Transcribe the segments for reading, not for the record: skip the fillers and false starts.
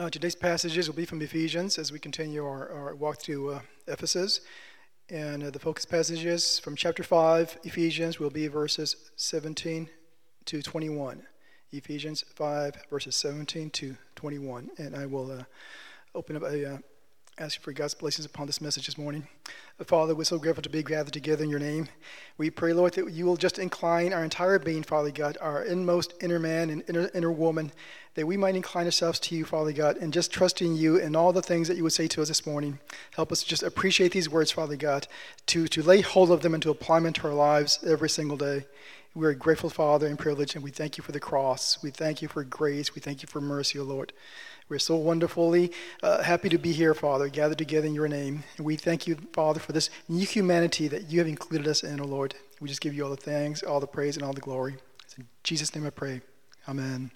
Today's passages will be from Ephesians as we continue our walk through Ephesus. And the focus passages from chapter 5, Ephesians, will be verses 17 to 21. Ephesians 5, verses 17 to 21. And I will open up ask you for God's blessings upon this message this morning. Father, we're so grateful to be gathered together in your name. We pray, Lord, that you will just incline our entire being, Father God, our inmost inner man and inner woman, that we might incline ourselves to you, Father God, and just trust in you and all the things that you would say to us this morning. Help us to just appreciate these words, Father God, to lay hold of them and to apply them into our lives every single day. We are grateful, Father, and privileged, and we thank you for the cross. We thank you for grace. We thank you for mercy, O Lord. We're so wonderfully happy to be here, Father, gathered together in your name. And we thank you, Father, for this new humanity that you have included us in, O Lord. We just give you all the thanks, all the praise, and all the glory. In Jesus' name I pray. Amen.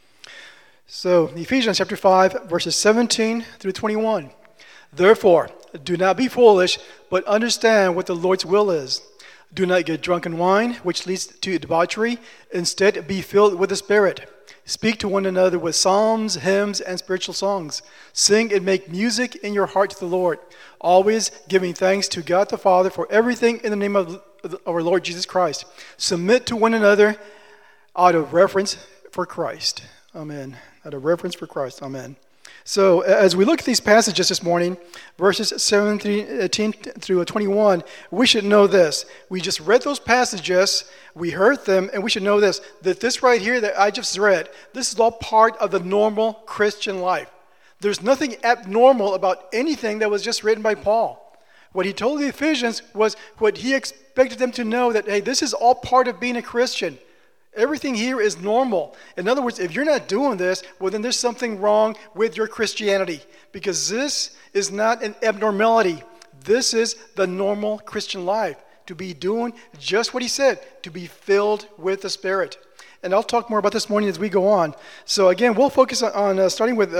So, Ephesians chapter 5, verses 17 through 21. Therefore, do not be foolish, but understand what the Lord's will is. Do not get drunk in wine, which leads to debauchery. Instead, be filled with the Spirit. Speak to one another with psalms, hymns, and spiritual songs. Sing and make music in your heart to the Lord, always giving thanks to God the Father for everything in the name of our Lord Jesus Christ. Submit to one another out of reverence for Christ. Amen. Out of reverence for Christ. Amen. So as we look at these passages this morning, verses 17 through 21, we should know this. We just read those passages, we heard them, and we should know this, that this right here that I just read, this is all part of the normal Christian life. There's nothing abnormal about anything that was just written by Paul. What he told the Ephesians was what he expected them to know, that, hey, this is all part of being a Christian. Everything here is normal. In other words, if you're not doing this, well, then there's something wrong with your Christianity, because this is not an abnormality. This is the normal Christian life, to be doing just what he said, to be filled with the Spirit. And I'll talk more about this morning as we go on. So again, we'll focus on starting with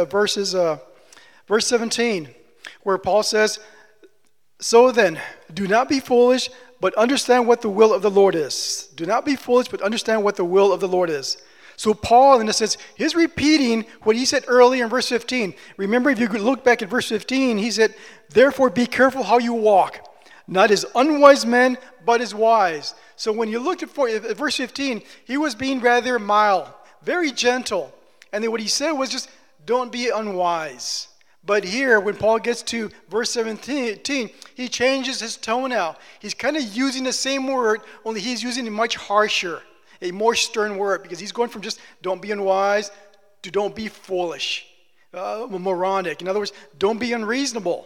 verse 17, where Paul says, "So then, do not be foolish, but understand what the will of the Lord is." Do not be foolish, but understand what the will of the Lord is. So Paul, in a sense, he's repeating what he said earlier in verse 15. Remember, if you could look back at verse 15, he said, "Therefore be careful how you walk, not as unwise men, but as wise." So when you looked at verse 15, he was being rather mild, very gentle. And then what he said was just, don't be unwise. But here, when Paul gets to verse 17, he changes his tone now. He's kind of using the same word, only he's using a much harsher, a more stern word, because he's going from just don't be unwise to don't be foolish, moronic. In other words, don't be unreasonable.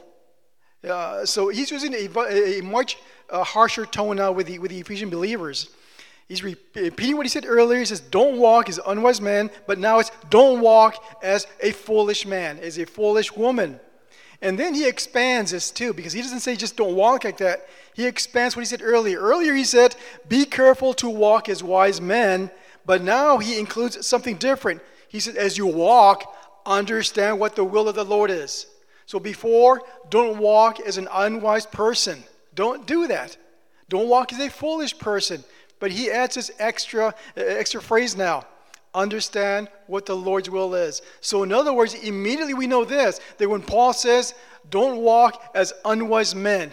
So he's using a much harsher tone now with the Ephesian believers. He's repeating what he said earlier. He says, don't walk as unwise men, but now it's don't walk as a foolish man, as a foolish woman. And then he expands this too, because he doesn't say just don't walk like that. He expands what he said earlier. Earlier he said, be careful to walk as wise men, but now he includes something different. He said, as you walk, understand what the will of the Lord is. So before, don't walk as an unwise person. Don't do that. Don't walk as a foolish person. But he adds this extra phrase now. Understand what the Lord's will is. So in other words, immediately we know this, that when Paul says, don't walk as unwise men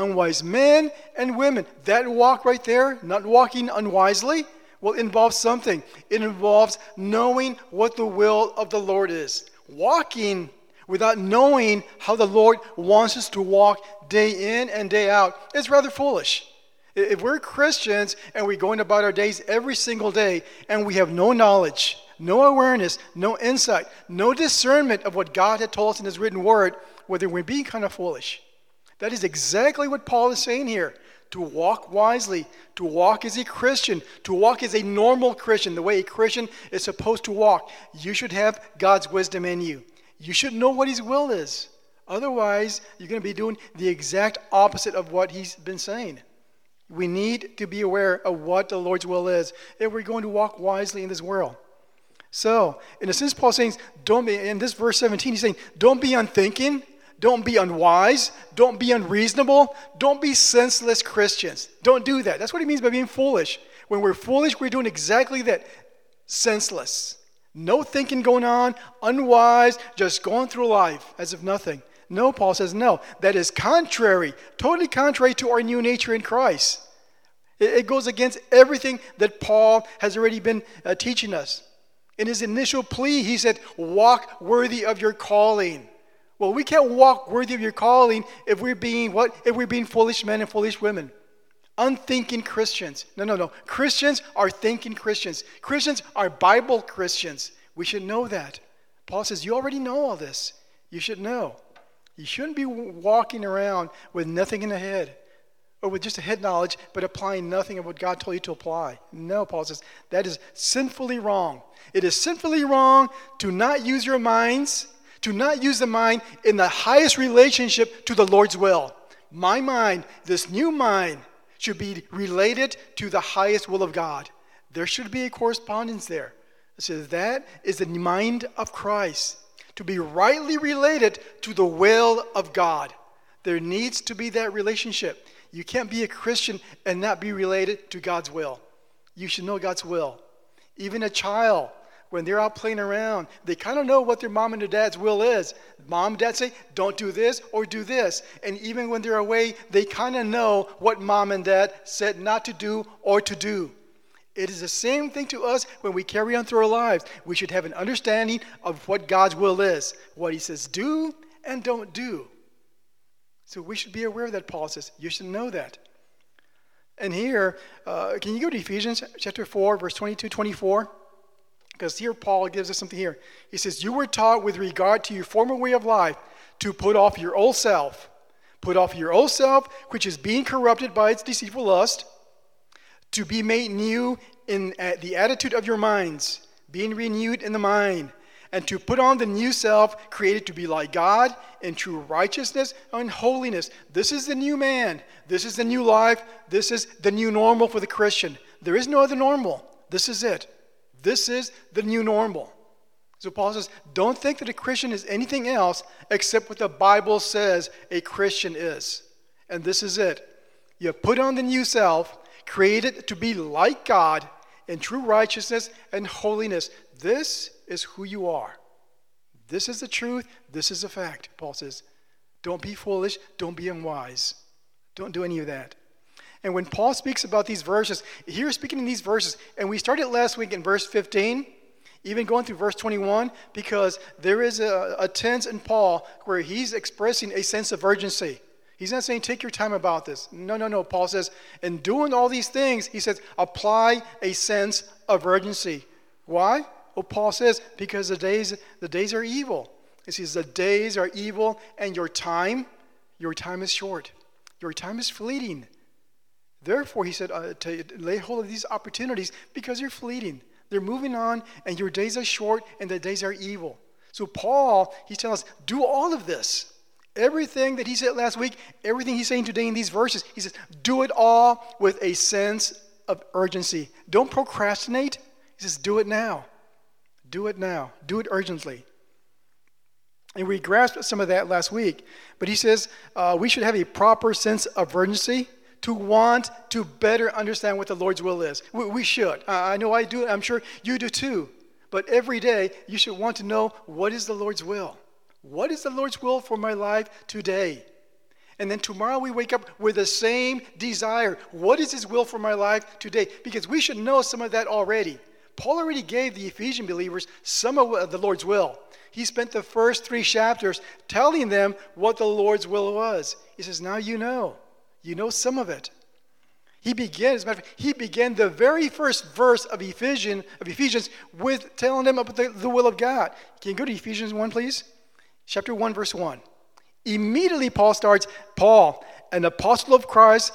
and women, that walk right there, not walking unwisely, will involve something. It involves knowing what the will of the Lord is. Walking without knowing how the Lord wants us to walk day in and day out is rather foolish. If we're Christians and we're going about our days every single day and we have no knowledge, no awareness, no insight, no discernment of what God had told us in his written word, well, then we're being kind of foolish. That is exactly what Paul is saying here. To walk wisely, to walk as a Christian, to walk as a normal Christian, the way a Christian is supposed to walk. You should have God's wisdom in you. You should know what his will is. Otherwise, you're going to be doing the exact opposite of what he's been saying. We need to be aware of what the Lord's will is if we're going to walk wisely in this world. So, in a sense, Paul's saying, in this verse 17, he's saying, don't be unthinking, don't be unwise, don't be unreasonable, don't be senseless Christians. Don't do that. That's what he means by being foolish. When we're foolish, we're doing exactly that. Senseless. No thinking going on, unwise, just going through life as if nothing. No, Paul says, no. That is contrary, totally contrary to our new nature in Christ. It goes against everything that Paul has already been teaching us. In his initial plea, he said, walk worthy of your calling. Well, we can't walk worthy of your calling if we're being what? If we're being foolish men and foolish women. Unthinking Christians. No. Christians are thinking Christians. Christians are Bible Christians. We should know that. Paul says, you already know all this. You should know. You shouldn't be walking around with nothing in the head or with just a head knowledge, but applying nothing of what God told you to apply. No, Paul says, that is sinfully wrong. It is sinfully wrong to not use your minds, to not use the mind in the highest relationship to the Lord's will. My mind, this new mind, should be related to the highest will of God. There should be a correspondence there. So that is the mind of Christ, to be rightly related to the will of God. There needs to be that relationship. You can't be a Christian and not be related to God's will. You should know God's will. Even a child, when they're out playing around, they kind of know what their mom and their dad's will is. Mom and dad say, don't do this or do this. And even when they're away, they kind of know what mom and dad said not to do or to do. It is the same thing to us when we carry on through our lives. We should have an understanding of what God's will is, what he says do and don't do. So we should be aware of that, Paul says. You should know that. And here, can you go to Ephesians chapter 4, verse 22, 24? Because here Paul gives us something here. He says, you were taught with regard to your former way of life to put off your old self. Put off your old self, which is being corrupted by its deceitful lust, to be made new in the attitude of your minds, being renewed in the mind, and to put on the new self, created to be like God in true righteousness and holiness. This is the new man. This is the new life. This is the new normal for the Christian. There is no other normal. This is it. This is the new normal. So Paul says, don't think that a Christian is anything else except what the Bible says a Christian is. And this is it. You put on the new self, created to be like God in true righteousness and holiness. This is who you are. This is the truth. This is the fact. Paul says, don't be foolish. Don't be unwise. Don't do any of that. And when Paul speaks about these verses, here speaking in these verses, and we started last week in verse 15, even going through verse 21, because there is a tense in Paul where he's expressing a sense of urgency. He's not saying take your time about this. No. Paul says, in doing all these things, he says, apply a sense of urgency. Why? Well, Paul says, because the days are evil. He says, the days are evil, and your time is short. Your time is fleeting. Therefore, he said, to lay hold of these opportunities because they're fleeting. They're moving on, and your days are short, and the days are evil. So Paul, he's telling us, do all of this. Everything that he said last week, everything he's saying today in these verses, he says, do it all with a sense of urgency. Don't procrastinate. He says, do it now. Do it now. Do it urgently. And we grasped some of that last week. But he says we should have a proper sense of urgency to want to better understand what the Lord's will is. We should. I know I do. I'm sure you do too. But every day, you should want to know, what is the Lord's will? What is the Lord's will for my life today? And then tomorrow we wake up with the same desire. What is his will for my life today? Because we should know some of that already. Paul already gave the Ephesian believers some of the Lord's will. He spent the first 3 chapters telling them what the Lord's will was. He says, now you know. You know some of it. He began the very first verse of Ephesians with telling them about the will of God. Can you go to Ephesians 1, please? Chapter 1, verse 1. Immediately Paul starts, Paul, an apostle of Christ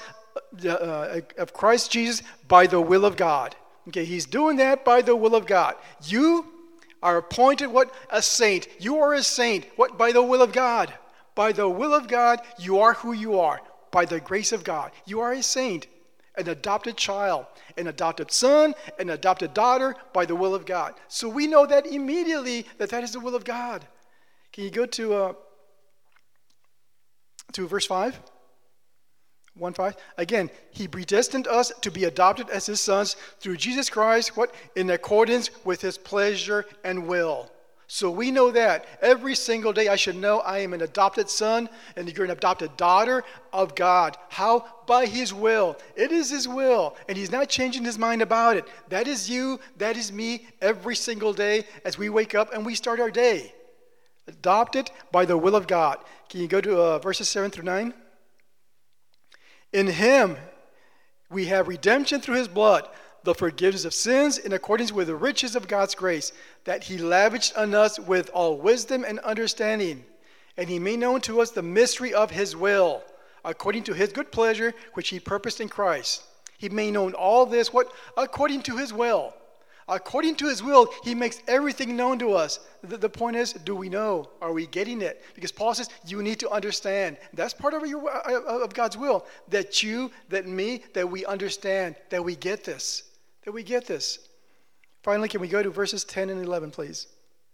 Jesus, by the will of God. Okay, he's doing that by the will of God. You are appointed what? A saint. You are a saint. What? By the will of God. By the will of God, you are who you are. By the grace of God. You are a saint, an adopted child, an adopted son, an adopted daughter, by the will of God. So we know that immediately that is the will of God. Can you go to verse 5? 1:5. Again, he predestined us to be adopted as his sons through Jesus Christ, what? In accordance with his pleasure and will. So we know that every single day I should know I am an adopted son and you're an adopted daughter of God. How? By his will. It is his will. And he's not changing his mind about it. That is you, that is me, every single day as we wake up and we start our day. Adopted by the will of God. Can you go to verses 7 through 9? In him we have redemption through his blood, the forgiveness of sins in accordance with the riches of God's grace, that he lavished on us with all wisdom and understanding. And he made known to us the mystery of his will, according to his good pleasure, which he purposed in Christ. He made known all this, what? According to his will. According to his will, he makes everything known to us. The point is, do we know? Are we getting it? Because Paul says, you need to understand. That's part of God's will. That you, that me, that we understand, that we get this. That we get this. Finally, can we go to verses 10 and 11, please?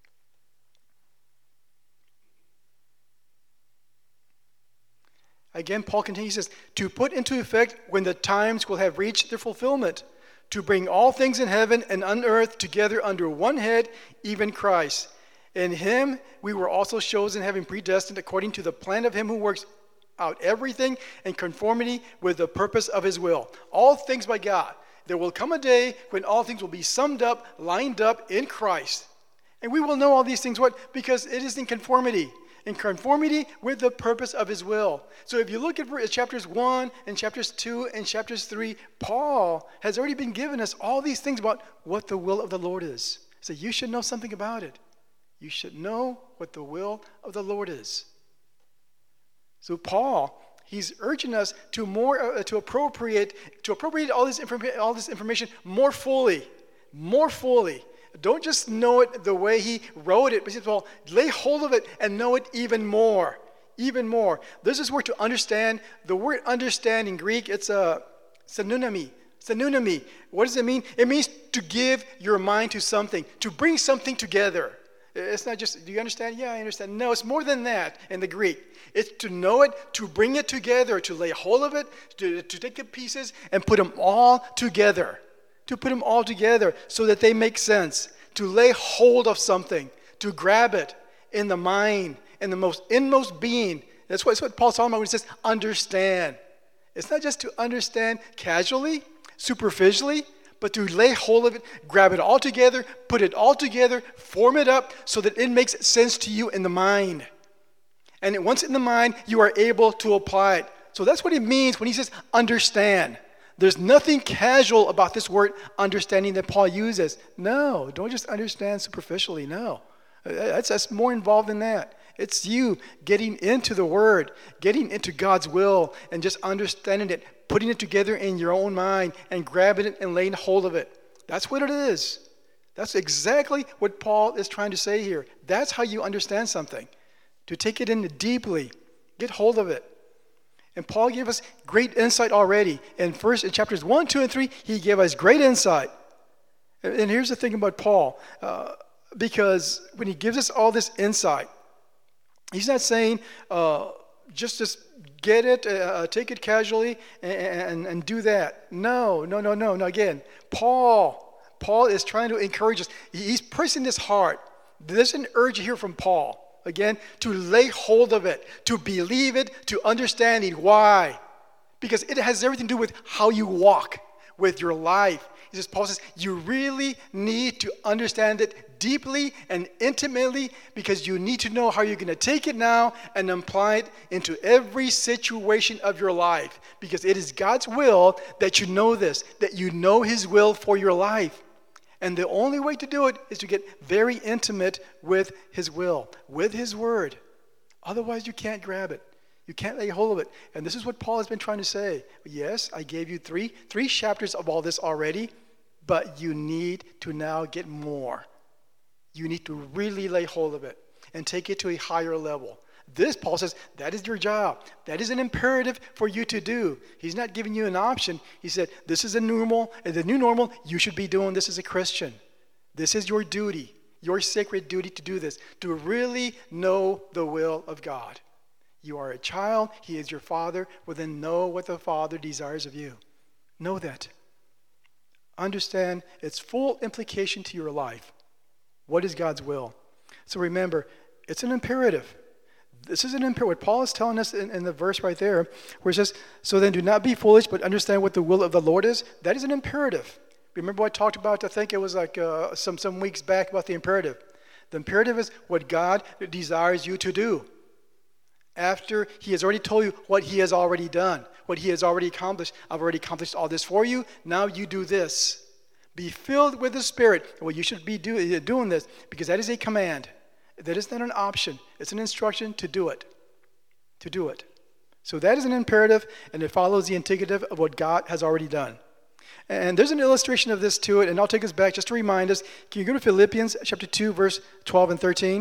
Again, Paul continues, he says, to put into effect when the times will have reached their fulfillment, to bring all things in heaven and on earth together under one head, even Christ. In him we were also chosen, having predestined according to the plan of him who works out everything in conformity with the purpose of his will. All things by God. There will come a day when all things will be summed up, lined up in Christ. And we will know all these things. What? Because it is in conformity with the purpose of his will. So if you look at chapters 1 and chapters 2 and chapters 3, Paul has already been giving us all these things about what the will of the Lord is. So you should know something about it. You should know what the will of the Lord is. So Paul, he's urging us to appropriate all this information more fully. Don't just know it the way he wrote it, but he says, well, lay hold of it and know it even more. Even more. This is where to understand, the word understand in Greek, it's a synonymy. Synonymy. What does it mean? It means to give your mind to something, to bring something together. It's not just, do you understand? Yeah, I understand. No, it's more than that in the Greek. It's to know it, to bring it together, to lay hold of it, to take the pieces and put them all together. To put them all together so that they make sense. To lay hold of something. To grab it in the mind, in the most inmost being. That's what Paul's talking about when he says understand. It's not just to understand casually, superficially, but to lay hold of it, grab it all together, put it all together, form it up so that it makes sense to you in the mind. And once in the mind, you are able to apply it. So that's what it means when he says understand. There's nothing casual about this word understanding that Paul uses. No, don't just understand superficially. No, that's more involved than that. It's you getting into the word, getting into God's will, and just understanding it, putting it together in your own mind, and grabbing it and laying hold of it. That's what it is. That's exactly what Paul is trying to say here. That's how you understand something. To take it in deeply, get hold of it. And Paul gave us great insight already. In chapters 1, 2, and 3, he gave us great insight. And here's the thing about Paul. Because when he gives us all this insight, he's not saying just get it, take it casually, and do that. No. Again, Paul is trying to encourage us. He's pressing his heart. There's an urge here from Paul. Again, to lay hold of it, to believe it, to understand it. Why? Because it has everything to do with how you walk with your life. Paul says, you really need to understand it deeply and intimately because you need to know how you're going to take it now and apply it into every situation of your life. Because it is God's will that you know this, that you know his will for your life. And the only way to do it is to get very intimate with his will, with his word. Otherwise, you can't grab it. You can't lay hold of it. And this is what Paul has been trying to say. Yes, I gave you three chapters of all this already, but you need to now get more. You need to really lay hold of it and take it to a higher level. This, Paul says, that is your job. That is an imperative for you to do. He's not giving you an option. He said, this is the new normal. You should be doing this as a Christian. This is your duty, your sacred duty to do this, to really know the will of God. You are a child. He is your Father. Well, then know what the Father desires of you. Know that. Understand its full implication to your life. What is God's will? So remember, it's an imperative. This is an imperative. What Paul is telling us in the verse right there, where it says, so then do not be foolish, but understand what the will of the Lord is. That is an imperative. Remember what I talked about, I think it was like some weeks back, about the imperative. The imperative is what God desires you to do. After he has already told you what he has already done, what he has already accomplished. I've already accomplished all this for you. Now you do this. Be filled with the Spirit. Well, you should be doing this because that is a command. That is not an option. It's an instruction to do it. To do it. So that is an imperative, and it follows the indicative of what God has already done. And there's an illustration of this to it, and I'll take us back just to remind us. Can you go to Philippians chapter 2, verse 12 and 13?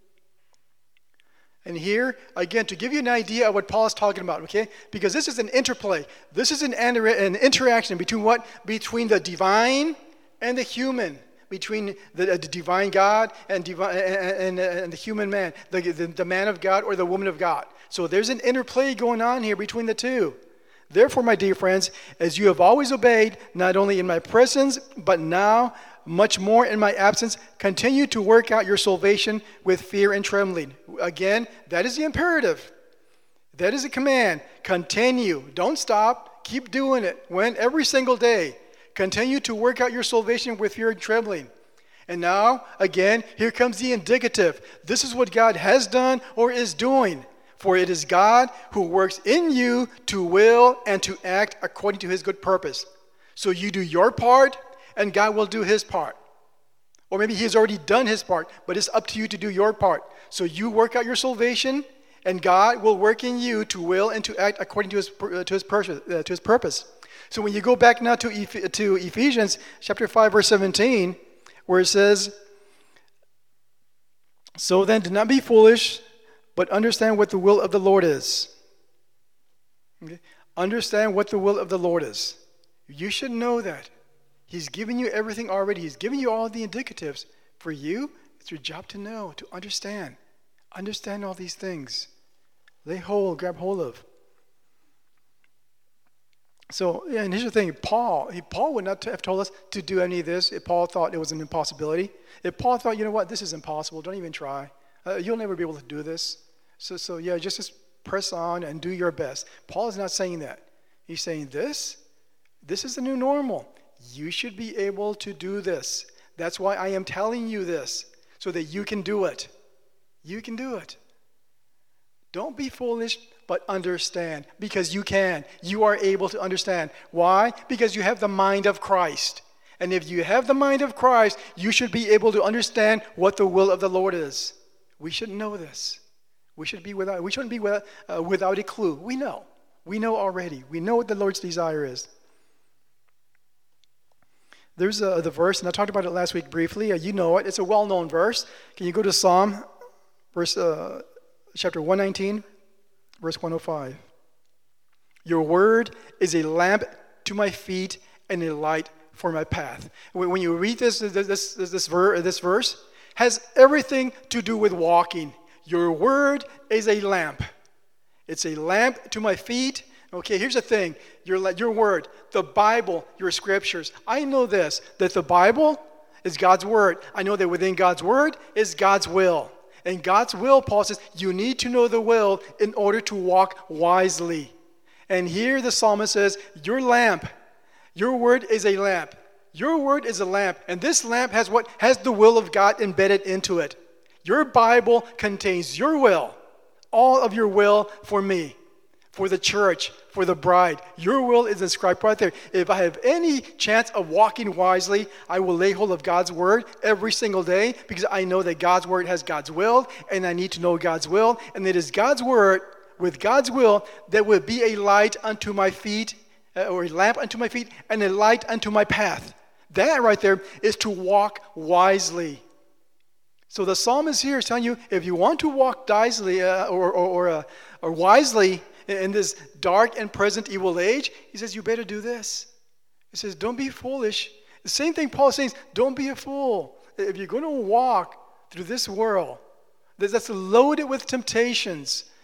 And here, again, to give you an idea of what Paul is talking about, okay? Because this is an interplay. This is an interaction between what? Between the divine and the human. Between the divine God and the human man. The man of God or the woman of God. So there's an interplay going on here between the two. Therefore, my dear friends, as you have always obeyed, not only in my presence, but now much more in my absence, continue to work out your salvation with fear and trembling. Again, that is the imperative. That is a command. Continue. Don't stop. Keep doing it. Every single day. Continue to work out your salvation with fear and trembling. And now, again, here comes the indicative. This is what God has done or is doing. For it is God who works in you to will and to act according to his good purpose. So you do your part, and God will do his part. Or maybe he has already done his part, but it's up to you to do your part. So you work out your salvation, and God will work in you to will and to act according to his purpose. So when you go back now to Ephesians chapter 5, verse 17, where it says, so then do not be foolish, but understand what the will of the Lord is. Okay? Understand what the will of the Lord is. You should know that. He's given you everything already. He's given you all the indicatives. For you, it's your job to know, to understand. Understand all these things. Grab hold of. So, and here's the thing. Paul would not have told us to do any of this if Paul thought it was an impossibility. If Paul thought, you know what, this is impossible, don't even try. You'll never be able to do this. So yeah, just press on and do your best. Paul is not saying that. He's saying this is the new normal. You should be able to do this. That's why I am telling you this, so that you can do it. You can do it. Don't be foolish, but understand, because you can. You are able to understand. Why? Because you have the mind of Christ. And if you have the mind of Christ, you should be able to understand what the will of the Lord is. We should know this. We shouldn't be without a clue. We know. We know already. We know what the Lord's desire is. There's the verse, and I talked about it last week briefly. You know it. It's a well-known verse. Can you go to Psalm, chapter 119, verse 105? Your word is a lamp to my feet and a light for my path. When you read this verse, has everything to do with walking. Your word is a lamp. It's a lamp to my feet. Okay, here's the thing. Your word, the Bible, your scriptures. I know this, that the Bible is God's word. I know that within God's word is God's will. And God's will, Paul says, you need to know the will in order to walk wisely. And here the psalmist says, your lamp, your word is a lamp. Your word is a lamp. And this lamp has what? Has the will of God embedded into it. Your Bible contains your will, all of your will for me, for the church, for the bride. Your will is inscribed right there. If I have any chance of walking wisely, I will lay hold of God's word every single day, because I know that God's word has God's will, and I need to know God's will. And it is God's word with God's will that will be a light unto my feet, or a lamp unto my feet, and a light unto my path. That right there is to walk wisely. So the psalmist here is telling you, if you want to walk wisely or wisely in this dark and present evil age, he says, you better do this. He says, don't be foolish. The same thing Paul is saying, don't be a fool. If you're going to walk through this world that's loaded with temptations,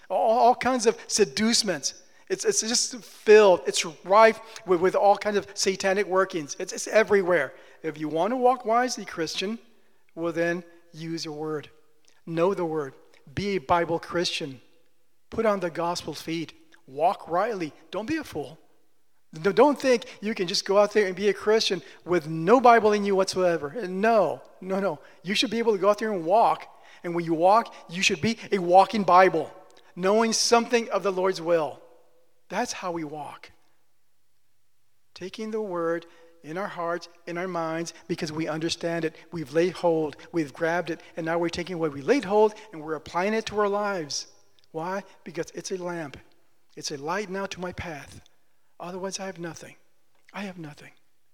all kinds of seducements. It's just filled. It's rife with all kinds of satanic workings. It's everywhere. If you want to walk wisely, Christian, well then use your word. Know the word. Be a Bible Christian. Put on the gospel feet. Walk rightly. Don't be a fool. Don't think you can just go out there and be a Christian with no Bible in you whatsoever. No. You should be able to go out there and walk. And when you walk, you should be a walking Bible, knowing something of the Lord's will. That's how we walk. Taking the word in our hearts, in our minds, because we understand it. We've laid hold, we've grabbed it, and now we're taking what we laid hold and we're applying it to our lives. Why? Because it's a lamp. It's a light now to my path. Otherwise, I have nothing. I have nothing.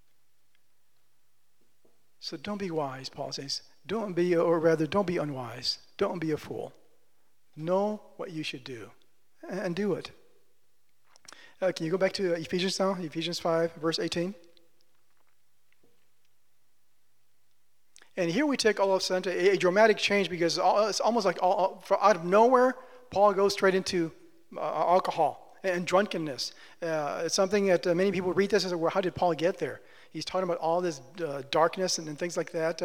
So don't be wise, Paul says. Don't be unwise. Don't be a fool. Know what you should do and do it. Can you go back to Ephesians now? Ephesians 5, verse 18. And here we take all of a sudden a dramatic change because it's almost like out of nowhere, Paul goes straight into alcohol and drunkenness. It's something that many people read this and say, well, how did Paul get there? He's talking about all this darkness and things like that,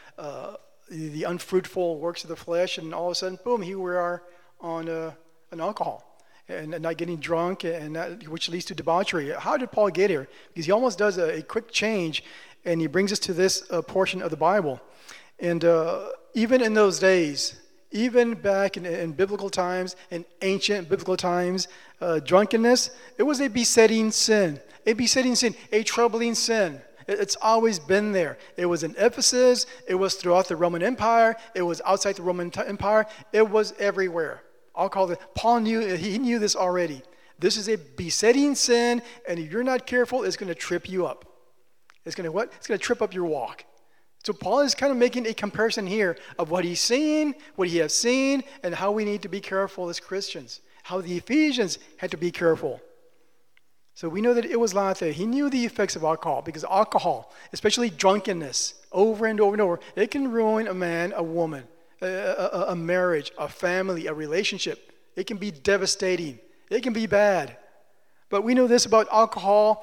the unfruitful works of the flesh, and all of a sudden, boom, here we are on alcohol. And not getting drunk, and which leads to debauchery. How did Paul get here? Because he almost does a quick change, and he brings us to this portion of the Bible. And even in those days, even back in biblical times, in ancient biblical times, drunkenness, it was a besetting sin, a troubling sin. It's always been there. It was in Ephesus. It was throughout the Roman Empire. It was outside the Roman Empire. It was everywhere. Paul knew this already. This is a besetting sin, and if you're not careful, it's going to trip you up. It's going to what? It's going to trip up your walk. So Paul is kind of making a comparison here of what he's seen, what he has seen, and how we need to be careful as Christians. How the Ephesians had to be careful. So we know that it was like that. He knew the effects of alcohol, because alcohol, especially drunkenness, over and over and over, it can ruin a man, a woman, a marriage, a family, a relationship. It can be devastating. It can be bad. But we know this about alcohol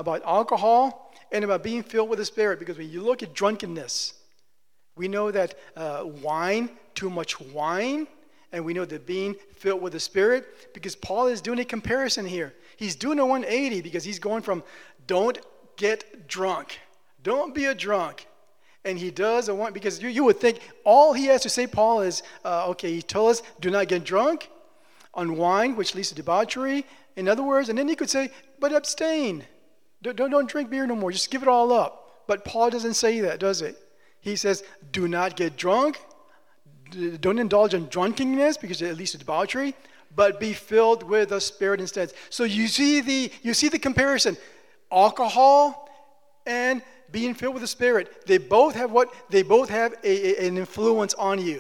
and about being filled with the Spirit, because when you look at drunkenness, we know that wine, too much wine, and we know that being filled with the Spirit, because Paul is doing a comparison here. He's doing a 180 because he's going from don't get drunk, don't be a drunk. And he does a one, because you would think all he has to say, Paul, is, okay, he told us, do not get drunk on wine, which leads to debauchery. In other words, and then he could say, but abstain. Don't drink beer no more. Just give it all up. But Paul doesn't say that, does it? He says, do not get drunk. Don't indulge in drunkenness because it leads to debauchery, but be filled with the Spirit instead. So you see the comparison. Alcohol and being filled with the Spirit. They both have what? They both have an influence on you.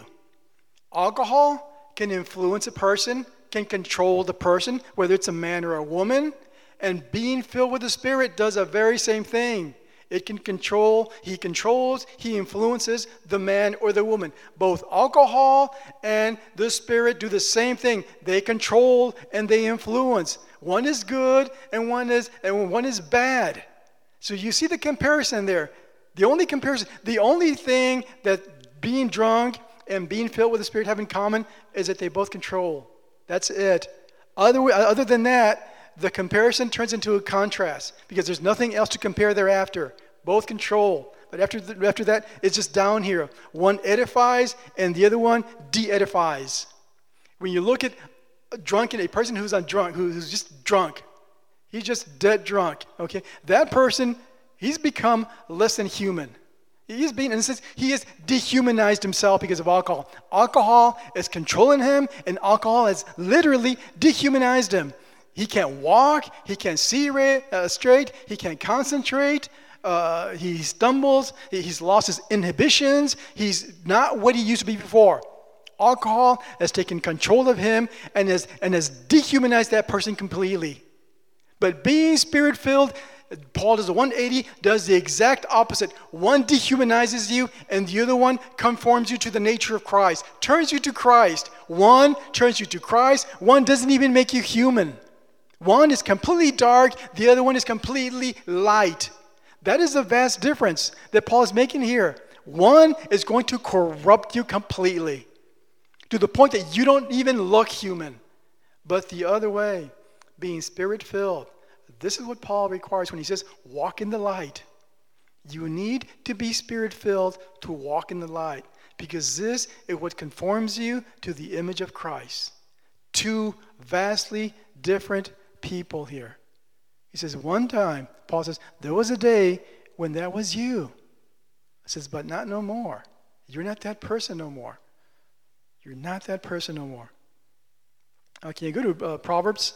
Alcohol can influence a person, can control the person, whether it's a man or a woman. And being filled with the Spirit does a very same thing. It can control, he influences the man or the woman. Both alcohol and the Spirit do the same thing. They control and they influence. One is good and one is bad. So you see the comparison there. The only thing that being drunk and being filled with the Spirit have in common is that they both control. That's it. Other than that, the comparison turns into a contrast because there's nothing else to compare thereafter. Both control. But after that, it's just down here. One edifies and the other one de-edifies. When you look at a person who's just drunk, he's just dead drunk, okay? That person, he's become less than human. He has dehumanized himself because of alcohol. Alcohol is controlling him, and alcohol has literally dehumanized him. He can't walk, he can't see straight, he can't concentrate, he stumbles, he's lost his inhibitions, he's not what he used to be before. Alcohol has taken control of him and has dehumanized that person completely. But being Spirit-filled, Paul does a 180, does the exact opposite. One dehumanizes you, and the other one conforms you to the nature of Christ, turns you to Christ. One turns you to Christ. One doesn't even make you human. One is completely dark. The other one is completely light. That is a vast difference that Paul is making here. One is going to corrupt you completely to the point that you don't even look human. But the other way, being spirit-filled, this is what Paul requires when he says, walk in the light. You need to be spirit-filled to walk in the light, because this is what conforms you to the image of Christ. Two vastly different people here. He says, one time, Paul says, there was a day when that was you. He says, but not no more. You're not that person no more. You're not that person no more. Can you go to Proverbs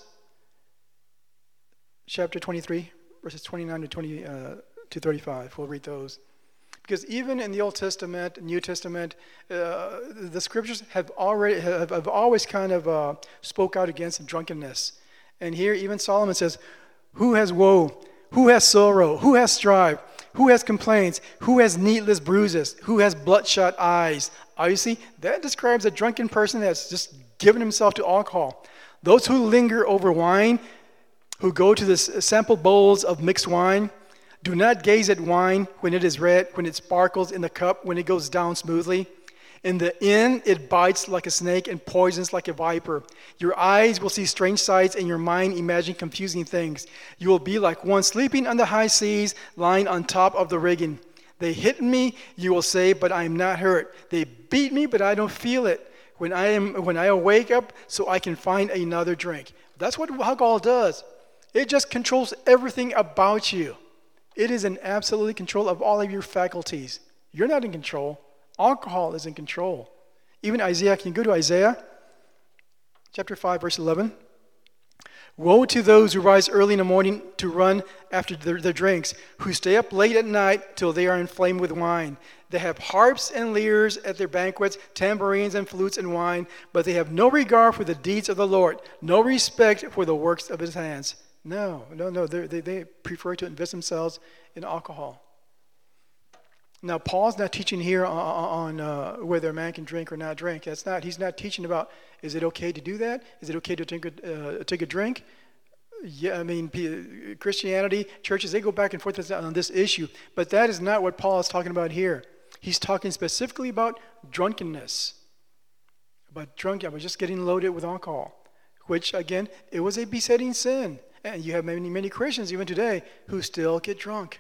chapter 23, verses 29 to 35. We'll read those. Because even in the Old Testament, New Testament, the scriptures have always kind of spoke out against drunkenness. And here even Solomon says, who has woe? Who has sorrow? Who has strife? Who has complaints? Who has needless bruises? Who has bloodshot eyes? Obviously, that describes a drunken person that's just given himself to alcohol. Those who linger over wine, who go to the sample bowls of mixed wine, do not gaze at wine when it is red, when it sparkles in the cup, when it goes down smoothly. In the end, it bites like a snake and poisons like a viper. Your eyes will see strange sights, and your mind imagine confusing things. You will be like one sleeping on the high seas, lying on top of the rigging. They hit me, you will say, but I am not hurt. They beat me, but I don't feel it. When I wake up, so I can find another drink. That's what alcohol does. It just controls everything about you. It is in absolute control of all of your faculties. You're not in control. Alcohol is in control. Even Isaiah, can you go to Isaiah? Chapter 5, verse 11. Woe to those who rise early in the morning to run after their drinks, who stay up late at night till they are inflamed with wine. They have harps and lyres at their banquets, tambourines and flutes and wine, but they have no regard for the deeds of the Lord, no respect for the works of his hands. No. They prefer to invest themselves in alcohol. Now, Paul's not teaching here on whether a man can drink or not drink. He's not teaching about, is it okay to do that? Is it okay to take a drink? Yeah, I mean, Christianity, churches, they go back and forth on this issue. But that is not what Paul is talking about here. He's talking specifically about drunkenness. About just getting loaded with alcohol. Which, again, it was a besetting sin. And you have many Christians, even today, who still get drunk.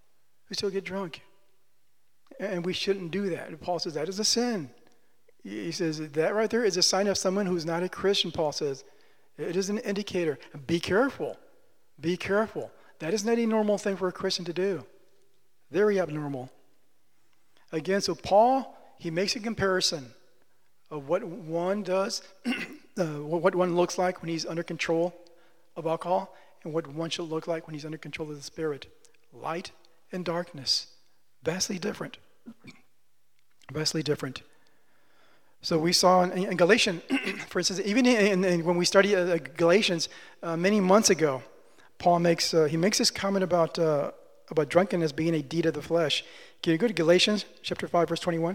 And we shouldn't do that. And Paul says that is a sin. He says that right there is a sign of someone who's not a Christian, Paul says. It is an indicator. Be careful. Be careful. That is not a normal thing for a Christian to do. Very abnormal. Again, so Paul, he makes a comparison of what one does, what one looks like when he's under control of alcohol, and what one should look like when he's under control of the Spirit. Light and darkness. Vastly different. Vastly different. So we saw in Galatians, for instance, even when we studied Galatians many months ago, Paul makes this comment about drunkenness being a deed of the flesh. Can you go to Galatians chapter 5, verse 21?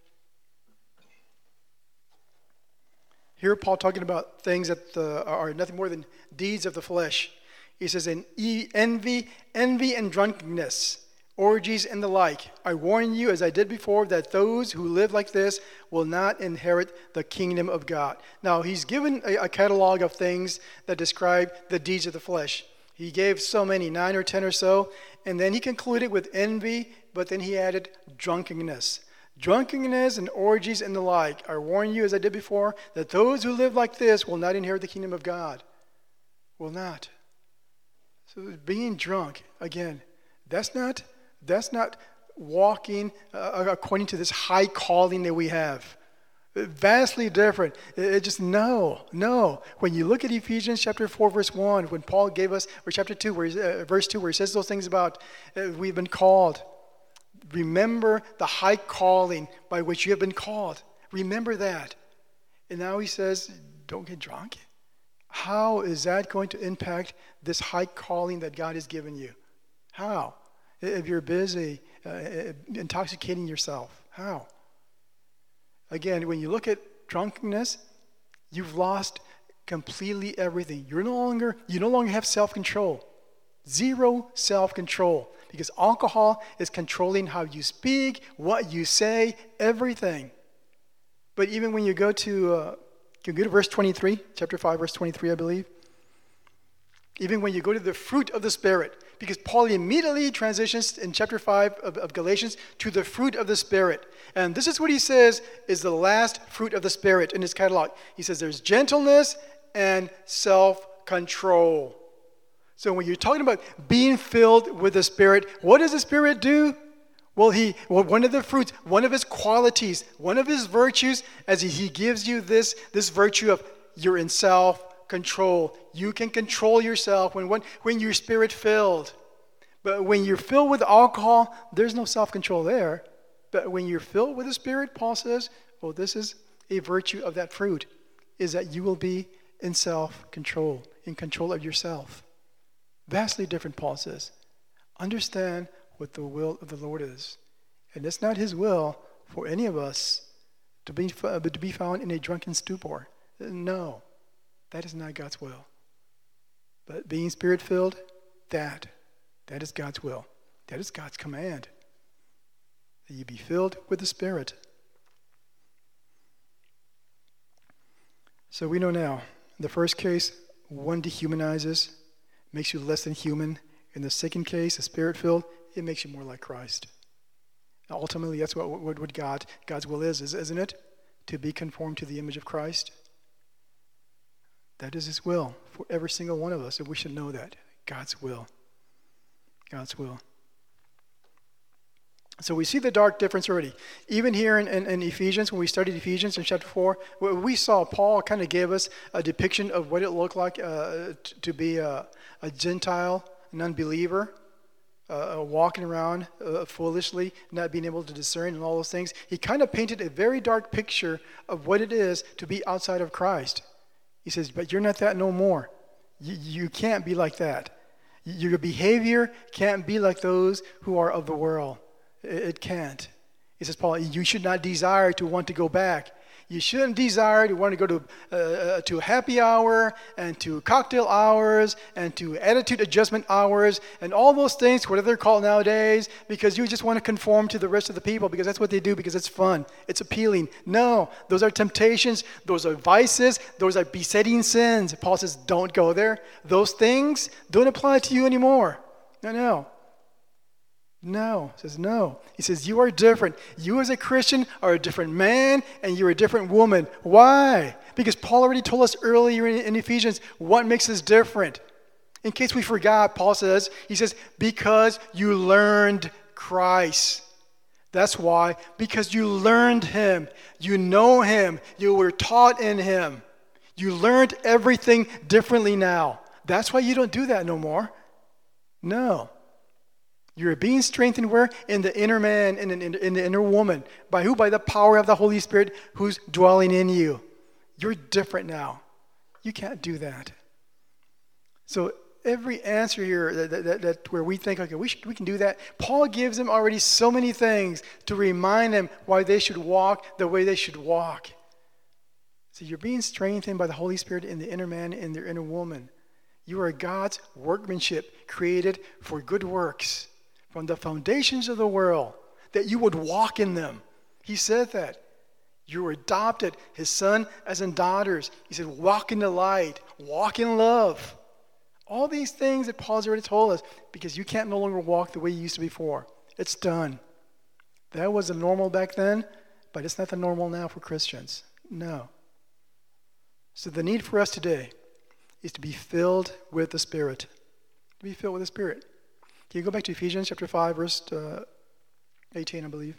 Here Paul talking about things that are nothing more than deeds of the flesh. He says, in envy and drunkenness, orgies and the like. I warn you, as I did before, that those who live like this will not inherit the kingdom of God. Now, he's given a catalog of things that describe the deeds of the flesh. He gave so many, 9 or 10 or so, and then he concluded with envy, but then he added drunkenness. Drunkenness and orgies and the like. I warn you, as I did before, that those who live like this will not inherit the kingdom of God. Will not. So being drunk, again, that's not walking according to this high calling that we have. Vastly different. It just no. When you look at Ephesians chapter 4, verse 1, when Paul gave us, or chapter 2, verse 2, where he says those things about we've been called. Remember the high calling by which you have been called. Remember that. And now he says, don't get drunk. How is that going to impact this high calling that God has given you? How? If you're busy intoxicating yourself, how? Again, when you look at drunkenness, you've lost completely everything. You no longer have self-control. Zero self-control. Because alcohol is controlling how you speak, what you say, everything. But even when you go to verse 23, chapter 5, verse 23, I believe. Even when you go to the fruit of the Spirit, because Paul immediately transitions in chapter 5 of Galatians to the fruit of the Spirit. And this is what he says is the last fruit of the Spirit in his catalog. He says there's gentleness and self-control. So when you're talking about being filled with the Spirit, what does the Spirit do? Well, one of the fruits, one of his qualities, one of his virtues, as he gives you this virtue of you're in self-control. You can control yourself when you're Spirit-filled. But when you're filled with alcohol, there's no self-control there. But when you're filled with the Spirit, Paul says, well, this is a virtue of that fruit, is that you will be in self-control, in control of yourself. Vastly different, Paul says. Understand what the will of the Lord is. And it's not his will for any of us to be found in a drunken stupor. No, that is not God's will. But being Spirit-filled, that is God's will. That is God's command. That you be filled with the Spirit. So we know now, in the first case, one dehumanizes, makes you less than human. In the second case, the Spirit-filled, it makes you more like Christ. Now, ultimately, that's what God's will is, isn't it? To be conformed to the image of Christ. That is his will for every single one of us, and we should know that. God's will. God's will. So we see the dark difference already. Even here in Ephesians, when we studied Ephesians in chapter 4, we saw Paul kind of gave us a depiction of what it looked like to be a Gentile, an unbeliever, walking around foolishly, not being able to discern and all those things. He kind of painted a very dark picture of what it is to be outside of Christ. He says, but you're not that no more. You can't be like that. Your behavior can't be like those who are of the world. It can't. He says, Paul, you should not desire to want to go back. You shouldn't desire to want to go to happy hour and to cocktail hours and to attitude adjustment hours and all those things, whatever they're called nowadays, because you just want to conform to the rest of the people because that's what they do, because it's fun, it's appealing. No, those are temptations, those are vices, those are besetting sins. Paul says, don't go there. Those things don't apply to you anymore. No, he says no. He says you are different. You as a Christian are a different man and you're a different woman. Why? Because Paul already told us earlier in Ephesians what makes us different. In case we forgot, Paul says, he says, because you learned Christ. That's why. Because you learned him. You know him. You were taught in him. You learned everything differently now. That's why you don't do that no more. No. You're being strengthened where? In the inner man, in the inner woman. By who? By the power of the Holy Spirit who's dwelling in you. You're different now. You can't do that. So every answer here that where we think, okay, we can do that, Paul gives them already so many things to remind them why they should walk the way they should walk. So you're being strengthened by the Holy Spirit in the inner man, in the inner woman. You are God's workmanship created for good works. From the foundations of the world, that you would walk in them. He said that. You were adopted, his son as in daughters. He said, walk in the light, walk in love. All these things that Paul's already told us, because you can't no longer walk the way you used to before. It's done. That was the normal back then, but it's not the normal now for Christians. No. So the need for us today is to be filled with the Spirit. To be filled with the Spirit. Can you go back to Ephesians chapter 5, verse 18, I believe?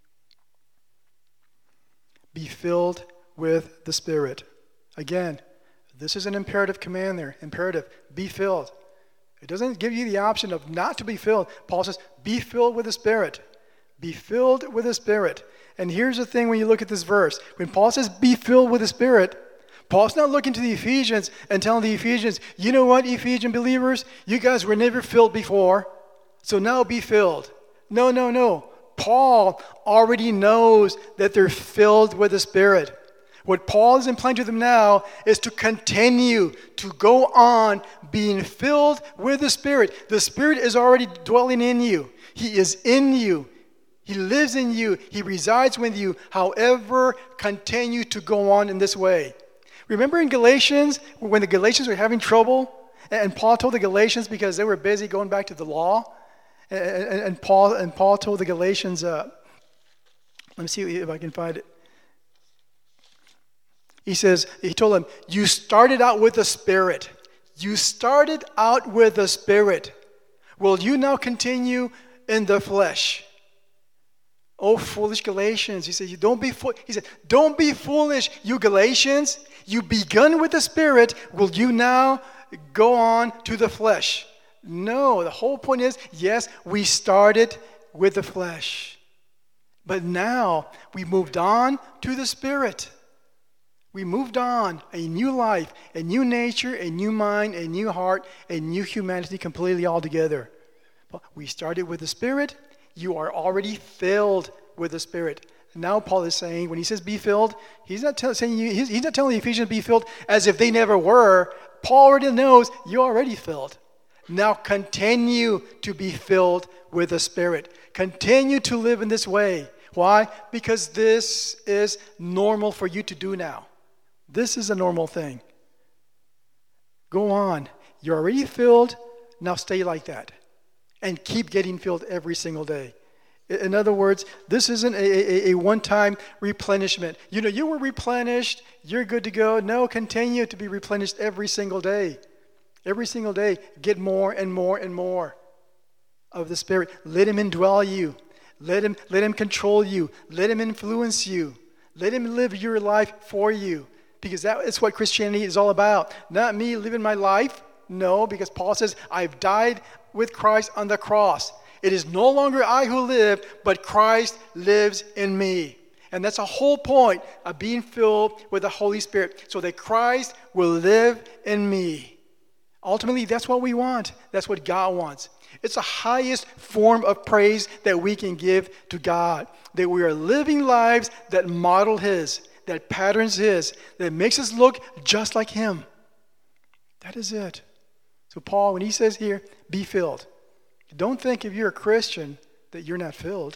Be filled with the Spirit. Again, this is an imperative command there. Imperative. Be filled. It doesn't give you the option of not to be filled. Paul says, be filled with the Spirit. Be filled with the Spirit. And here's the thing when you look at this verse. When Paul says, be filled with the Spirit, Paul's not looking to the Ephesians and telling the Ephesians, you know what, Ephesian believers? You guys were never filled before. so now be filled. No. Paul already knows that they're filled with the Spirit. What Paul is implying to them now is to continue to go on being filled with the Spirit. The Spirit is already dwelling in you. He is in you. He lives in you. He resides with you. However, continue to go on in this way. Remember in Galatians, when the Galatians were having trouble, and Paul told the Galatians because they were busy going back to the law, and Paul told the Galatians, let me see if I can find it. He told them, you started out with the Spirit. You started out with the Spirit. Will you now continue in the flesh? Oh, foolish Galatians. He said, don't be foolish, you Galatians. You begun with the Spirit. Will you now go on to the flesh? No, the whole point is, yes, we started with the flesh. But now we moved on to the Spirit. We moved on, a new life, a new nature, a new mind, a new heart, a new humanity completely all together. We started with the Spirit. You are already filled with the Spirit. Now Paul is saying, when he says be filled, he's not telling the Ephesians be filled as if they never were. Paul already knows you're already filled. Now continue to be filled with the Spirit. Continue to live in this way. Why? Because this is normal for you to do now. This is a normal thing. Go on. You're already filled. Now stay like that. And keep getting filled every single day. In other words, this isn't a one-time replenishment. You were replenished. You're good to go. No, continue to be replenished every single day. Every single day. Get more and more and more of the Spirit. Let Him indwell you. Let Him control you. Let Him influence you. Let Him live your life for you. Because that is what Christianity is all about. Not me living my life. No, because Paul says, I've died with Christ on the cross. It is no longer I who live, but Christ lives in me. And that's the whole point of being filled with the Holy Spirit, so that Christ will live in me. Ultimately, that's what we want. That's what God wants. It's the highest form of praise that we can give to God, that we are living lives that model His, that patterns His, that makes us look just like Him. That is it. So Paul, when he says here, be filled, don't think if you're a Christian that you're not filled.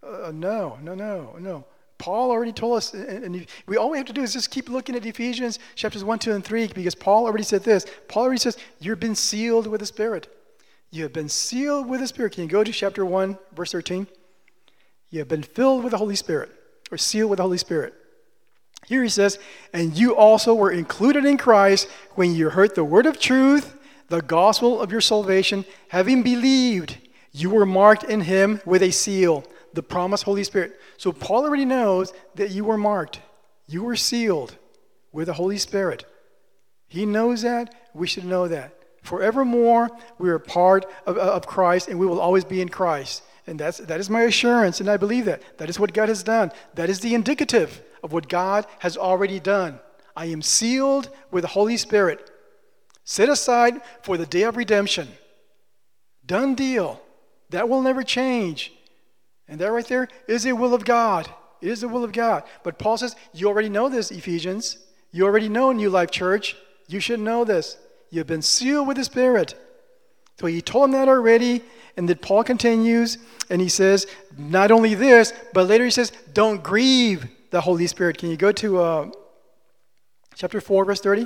No. Paul already told us, and all we have to do is just keep looking at Ephesians chapters 1, 2, and 3, because Paul already said this. Paul already says, you've been sealed with the Spirit. You have been sealed with the Spirit. Can you go to chapter 1, verse 13? You have been filled with the Holy Spirit, or sealed with the Holy Spirit. Here he says, and you also were included in Christ when you heard the word of truth, the gospel of your salvation. Having believed, you were marked in Him with a seal, the promised Holy Spirit. So Paul already knows that you were marked. You were sealed with the Holy Spirit. He knows that. We should know that. Forevermore, we are part of Christ, and we will always be in Christ. And that is my assurance, and I believe that. That is what God has done. That is the indicative of what God has already done. I am sealed with the Holy Spirit, set aside for the day of redemption. Done deal. That will never change. And that right there is the will of God. It is the will of God. But Paul says, you already know this, Ephesians. You already know, New Life Church. You should know this. You've been sealed with the Spirit. So he told them that already. And then Paul continues, and he says, not only this, but later he says, don't grieve the Holy Spirit. Can you go to chapter 4, verse 30?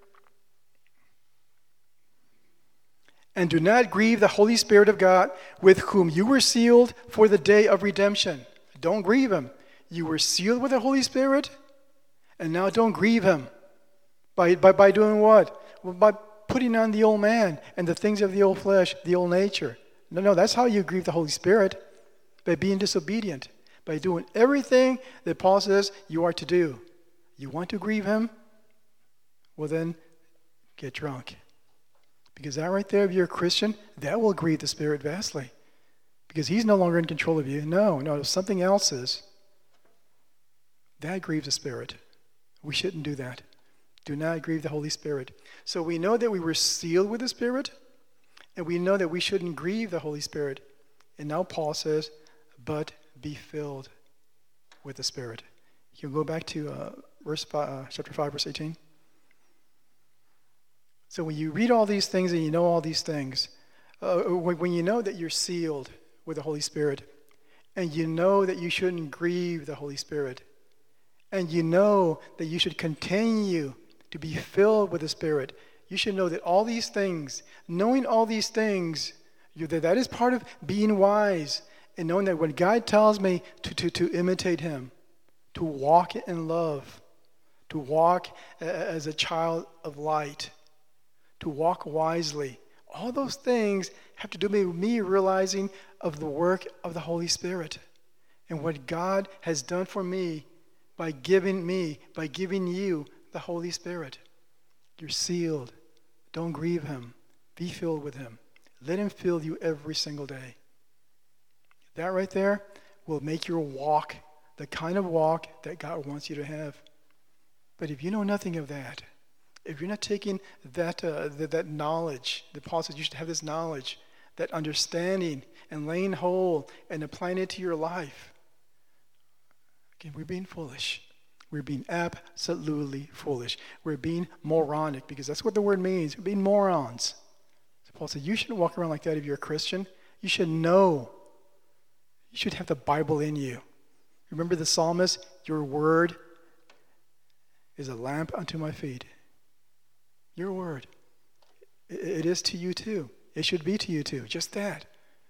And do not grieve the Holy Spirit of God, with whom you were sealed for the day of redemption. Don't grieve Him. You were sealed with the Holy Spirit, and now don't grieve Him. By doing what? Well, by putting on the old man and the things of the old flesh, the old nature. No, that's how you grieve the Holy Spirit. By being disobedient. By doing everything that Paul says you are to do. You want to grieve Him? Well then, get drunk. Because that right there, if you're a Christian, that will grieve the Spirit vastly. Because He's no longer in control of you. No, something else is. That grieves the Spirit. We shouldn't do that. Do not grieve the Holy Spirit. So we know that we were sealed with the Spirit. And we know that we shouldn't grieve the Holy Spirit. And now Paul says, but be filled with the Spirit. You can go back to chapter 5, verse 18. So when you read all these things and you know all these things, when you know that you're sealed with the Holy Spirit, and you know that you shouldn't grieve the Holy Spirit, and you know that you should continue to be filled with the Spirit, you should know that all these things, knowing all these things, that is part of being wise, and knowing that when God tells me to imitate Him, to walk in love, to walk as a child of light, to walk wisely, all those things have to do with me realizing of the work of the Holy Spirit and what God has done for me by giving you the Holy Spirit. You're sealed. Don't grieve Him. Be filled with Him. Let Him fill you every single day. That right there will make your walk the kind of walk that God wants you to have. But if you know nothing of that, if you're not taking that knowledge, the Paul says you should have this knowledge, that understanding and laying hold and applying it to your life, again, we're being foolish. We're being absolutely foolish. We're being moronic, because that's what the word means. We're being morons. So Paul said, you shouldn't walk around like that if you're a Christian. You should know. You should have the Bible in you. Remember the psalmist, your word is a lamp unto my feet. Your word. It is to you too. It should be to you too. Just that.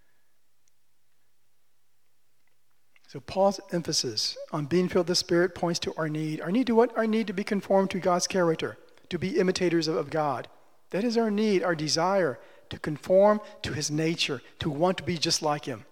So Paul's emphasis on being filled with the Spirit points to our need. Our need to what? Our need to be conformed to God's character, to be imitators of God. That is our need, our desire, to conform to His nature, to want to be just like Him.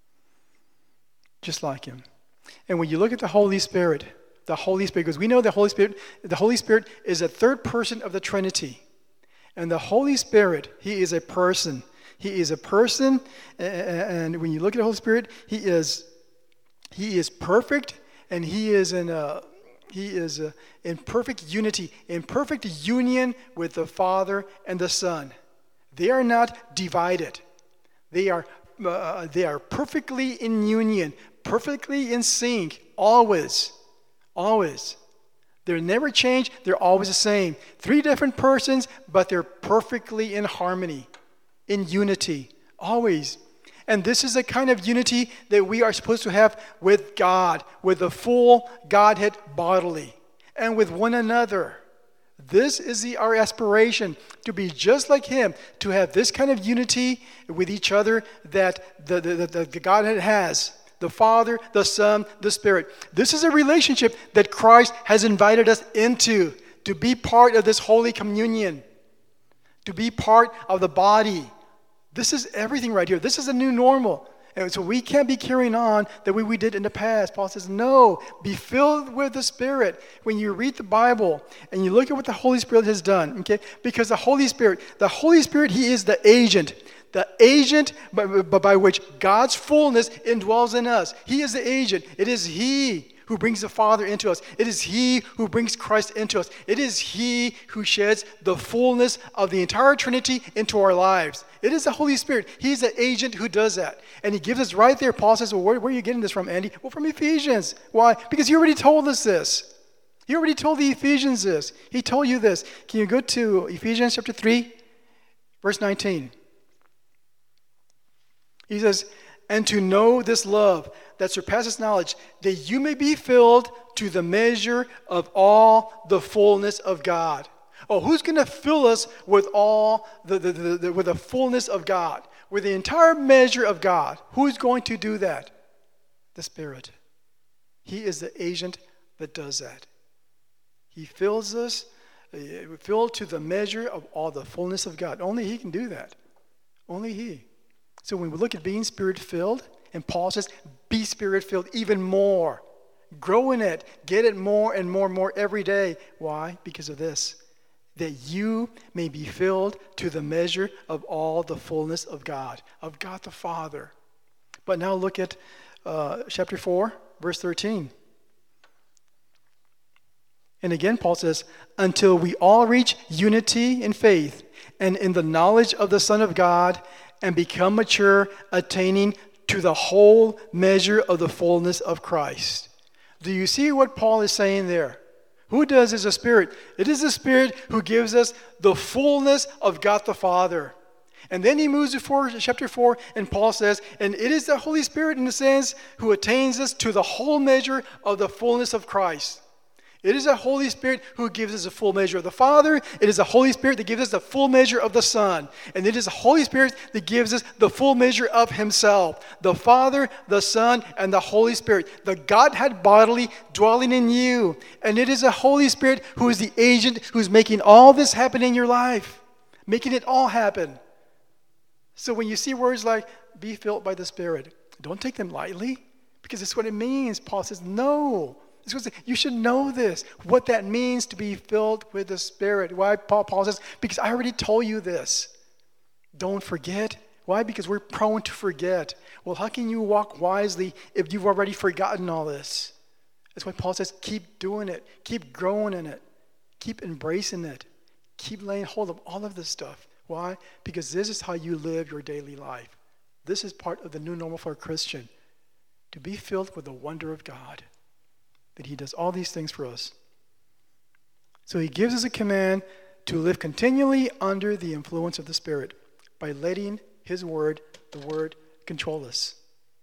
Just like Him. And when you look at the Holy Spirit, because we know the Holy Spirit is a third person of the Trinity. And the Holy Spirit, He is a person. He is a person, and when you look at the Holy Spirit, He is perfect, and He is in perfect unity, in perfect union with the Father and the Son. They are not divided. They are perfectly in union, perfectly in sync, always. Always. They're never changed. They're always the same. 3 different persons, but they're perfectly in harmony, in unity, always. And this is the kind of unity that we are supposed to have with God, with the full Godhead bodily, and with one another. This is our aspiration, to be just like Him, to have this kind of unity with each other that the Godhead has. The Father, the Son, the Spirit. This is a relationship that Christ has invited us into, to be part of this holy communion, to be part of the body. This is everything right here. This is a new normal. And so we can't be carrying on the way we did in the past. Paul says, no, be filled with the Spirit. When you read the Bible and you look at what the Holy Spirit has done, okay? Because the Holy Spirit, He is the agent by which God's fullness indwells in us. He is the agent. It is He who brings the Father into us. It is He who brings Christ into us. It is He who sheds the fullness of the entire Trinity into our lives. It is the Holy Spirit. He's the agent who does that. And He gives us right there. Paul says, well, where are you getting this from, Andy? Well, from Ephesians. Why? Because He already told us this. He already told the Ephesians this. He told you this. Can you go to Ephesians chapter 3, verse 19? He says, and to know this love that surpasses knowledge, that you may be filled to the measure of all the fullness of God. Oh, who's going to fill us with all with the fullness of God, with the entire measure of God? Who's going to do that? The Spirit. He is the agent that does that. He fills us, filled to the measure of all the fullness of God. Only He can do that. Only He. So when we look at being Spirit-filled, and Paul says, be Spirit-filled even more. Grow in it. Get it more and more and more every day. Why? Because of this. That you may be filled to the measure of all the fullness of God the Father. But now look at chapter 4, verse 13. And again, Paul says, until we all reach unity in faith and in the knowledge of the Son of God, and become mature, attaining to the whole measure of the fullness of Christ. Do you see what Paul is saying there? Who does is the Spirit? It is the Spirit who gives us the fullness of God the Father. And then he moves to chapter 4, and Paul says, and it is the Holy Spirit, in a sense, who attains us to the whole measure of the fullness of Christ. It is the Holy Spirit who gives us a full measure of the Father. It is the Holy Spirit that gives us the full measure of the Son. And it is the Holy Spirit that gives us the full measure of Himself. The Father, the Son, and the Holy Spirit. The Godhead bodily dwelling in you. And it is the Holy Spirit who is the agent who's making all this happen in your life. Making it all happen. So when you see words like, be filled by the Spirit, don't take them lightly. Because that's what it means. Paul says, no. You should know this, what that means to be filled with the Spirit. Why? Paul says, because I already told you this. Don't forget. Why? Because we're prone to forget. Well, how can you walk wisely if you've already forgotten all this? That's why Paul says, keep doing it. Keep growing in it. Keep embracing it. Keep laying hold of all of this stuff. Why? Because this is how you live your daily life. This is part of the new normal for a Christian. To be filled with the wonder of God. That He does all these things for us. So He gives us a command to live continually under the influence of the Spirit by letting His Word, the Word, control us.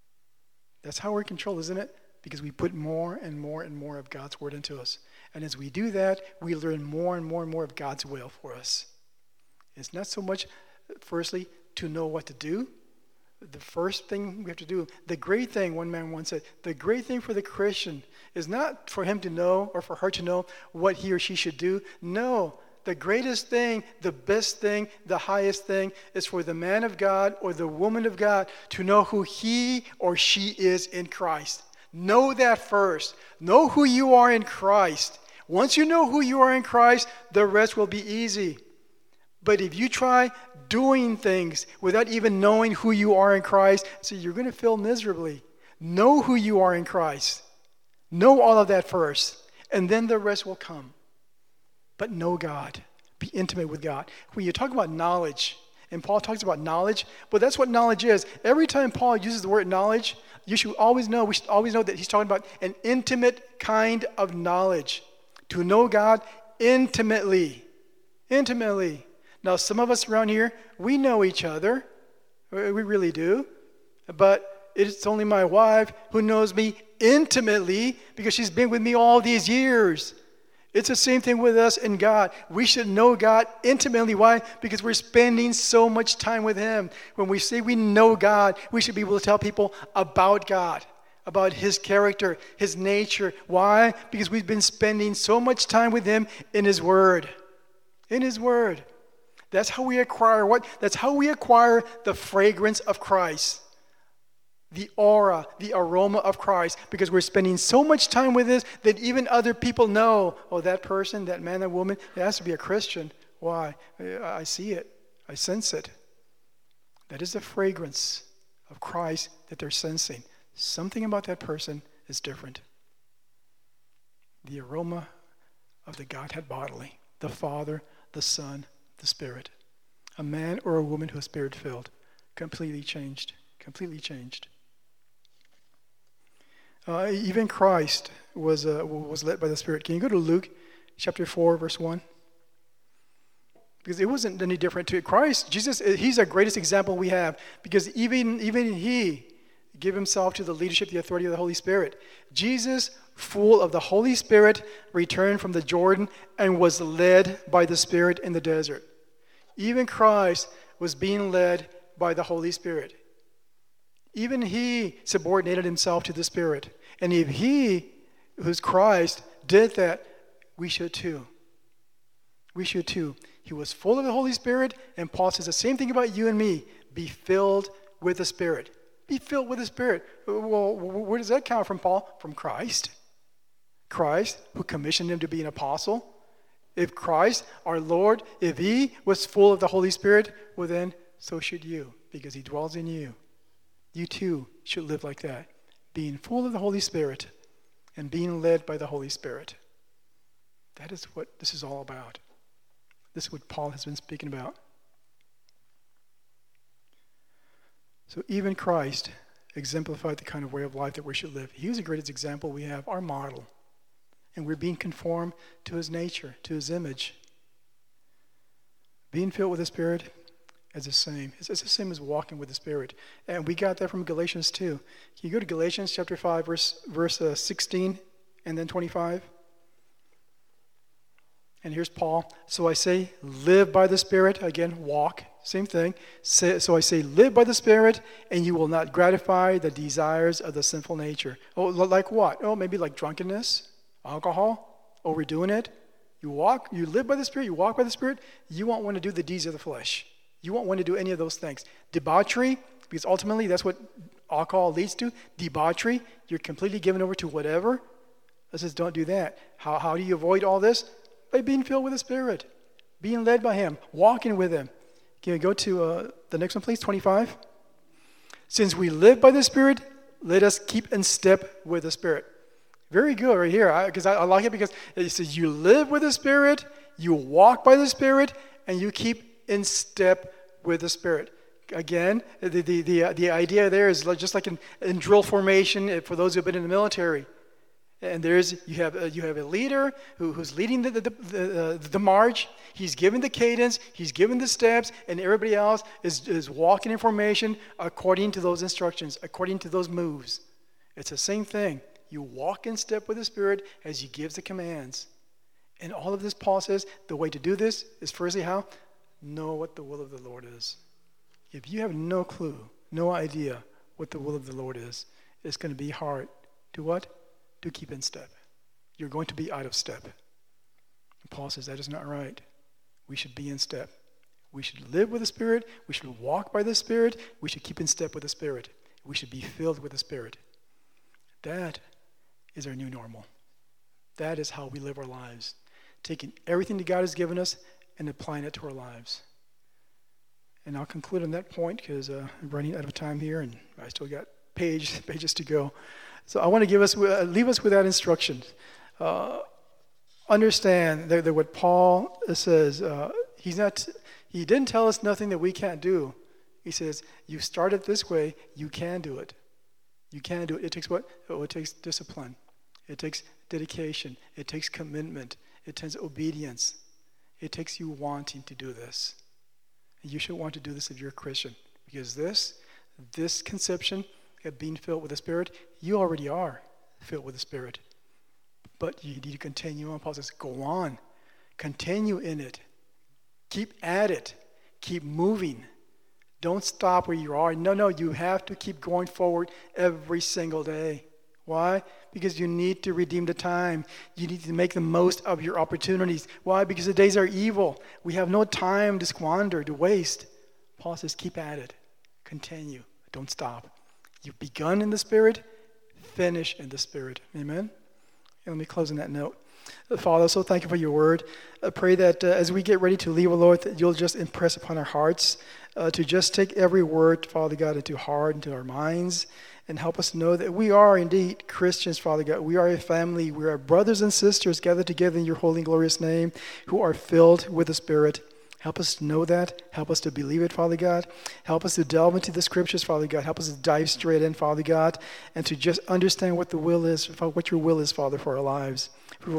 That's how we're controlled, isn't it? Because we put more and more and more of God's Word into us. And as we do that, we learn more and more and more of God's will for us. It's not so much, firstly, to know what to do. The first thing we have to do, the great thing, one man once said, the great thing for the Christian is not for him to know or for her to know what he or she should do. No, the greatest thing, the best thing, the highest thing is for the man of God or the woman of God to know who he or she is in Christ. Know that first. Know who you are in Christ. Once you know who you are in Christ, the rest will be easy. But if you try doing things without even knowing who you are in Christ, so you're going to fail miserably. Know who you are in Christ. Know all of that first, and then the rest will come. But know God. Be intimate with God. When you talk about knowledge, and Paul talks about knowledge, but that's what knowledge is. Every time Paul uses the word knowledge, we should always know that he's talking about an intimate kind of knowledge. To know God intimately. Intimately. Now, some of us around here, we know each other. We really do. But it's only my wife who knows me intimately because she's been with me all these years. It's the same thing with us and God. We should know God intimately. Why? Because we're spending so much time with Him. When we say we know God, we should be able to tell people about God, about His character, His nature. Why? Because we've been spending so much time with Him in His Word. In His Word. That's how we acquire what? That's how we acquire the fragrance of Christ. The aura, the aroma of Christ. Because we're spending so much time with this that even other people know, oh, that person, that man, that woman, it has to be a Christian. Why? I see it. I sense it. That is the fragrance of Christ that they're sensing. Something about that person is different. The aroma of the Godhead bodily. The Father, the Son, the Spirit. A man or a woman who is Spirit-filled. Completely changed. Completely changed. Even Christ was led by the Spirit. Can you go to Luke chapter 4, verse 1? Because it wasn't any different to Christ. Jesus, He's the greatest example we have. Because even He gave Himself to the leadership, the authority of the Holy Spirit. Jesus, full of the Holy Spirit, returned from the Jordan and was led by the Spirit in the desert. Even Christ was being led by the Holy Spirit. Even He subordinated Himself to the Spirit. And if He, who's Christ, did that, we should too. We should too. He was full of the Holy Spirit, and Paul says the same thing about you and me. Be filled with the Spirit. Be filled with the Spirit. Well, where does that come from, Paul? From Christ. Christ, who commissioned him to be an apostle. If Christ, our Lord, if He was full of the Holy Spirit, well then, so should you, because He dwells in you. You too should live like that, being full of the Holy Spirit and being led by the Holy Spirit. That is what this is all about. This is what Paul has been speaking about So even Christ exemplified the kind of way of life that we should live. He was the greatest example we have, our model. And we're being conformed to his nature, to his image. Being filled with the Spirit is the same. It's the same as walking with the Spirit. And we got that from Galatians 2. Can you go to Galatians chapter 5, verse 16 and then 25? And here's Paul. So I say, live by the Spirit. Again, walk. Same thing. So I say, live by the Spirit, and you will not gratify the desires of the sinful nature. Oh, like what? Oh, maybe like drunkenness, alcohol, overdoing it. You live by the Spirit, you walk by the Spirit, you won't want to do the deeds of the flesh. You won't want to do any of those things. Debauchery, because ultimately that's what alcohol leads to. Debauchery, you're completely given over to whatever. It says don't do that. How do you avoid all this? By being filled with the Spirit, being led by him, walking with him. Can we go to the next one, please, 25? Since we live by the Spirit, let us keep in step with the Spirit. Very good right here, because I like it because it says you live with the Spirit, you walk by the Spirit, and you keep in step with the Spirit. Again, the idea there is just like in drill formation for those who have been in the military. And you have a leader who's leading the march. He's giving the cadence, he's giving the steps, and everybody else is walking in formation according to those instructions, according to those moves. It's the same thing. You walk in step with the Spirit as he gives the commands. And all of this, Paul says, the way to do this is firstly how? Know what the will of the Lord is. If you have no clue, no idea what the will of the Lord is, it's going to be hard to what? To keep in step. You're going to be out of step. And Paul says that is not right. We should be in step. We should live with the Spirit. We should walk by the Spirit. We should keep in step with the Spirit. We should be filled with the Spirit. That is our new normal. That is how we live our lives. Taking everything that God has given us and applying it to our lives. And I'll conclude on that point because I'm running out of time here and I still got pages to go. So I want to leave us with that instruction. Understand that what Paul says, he didn't tell us nothing that we can't do. He says, you started this way, you can do it. You can do it. It takes what? Oh, it takes discipline. It takes dedication. It takes commitment. It takes obedience. It takes you wanting to do this. And you should want to do this if you're a Christian. Because this conception of being filled with the Spirit, you already are filled with the Spirit. But you need to continue on. Paul says, go on. Continue in it. Keep at it. Keep moving. Don't stop where you are. No, you have to keep going forward every single day. Why? Because you need to redeem the time. You need to make the most of your opportunities. Why? Because the days are evil. We have no time to squander, to waste. Paul says, keep at it. Continue. Don't stop. You've begun in the Spirit, finish in the Spirit. Amen? And let me close on that note. Father, so thank you for your word. I pray that as we get ready to leave, Lord, that you'll just impress upon our hearts to just take every word, Father God, into heart, into our minds, and help us know that we are indeed Christians, Father God. We are a family. We are brothers and sisters gathered together in your holy and glorious name who are filled with the Spirit. Help us to know that. Help us to believe it, Father God. Help us to delve into the scriptures, Father God. Help us to dive straight in, Father God, and to just understand what the will is, what your will is, Father, for our lives.